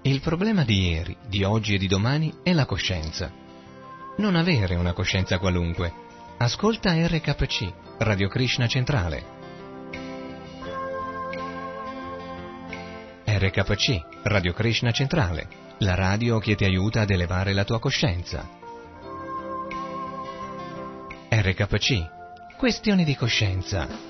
Il problema di ieri, di oggi e di domani è la coscienza. Non avere una coscienza qualunque. Ascolta RKC, Radio Krishna Centrale. RKC, Radio Krishna Centrale, la radio che ti aiuta ad elevare la tua coscienza. RKC, questioni di coscienza.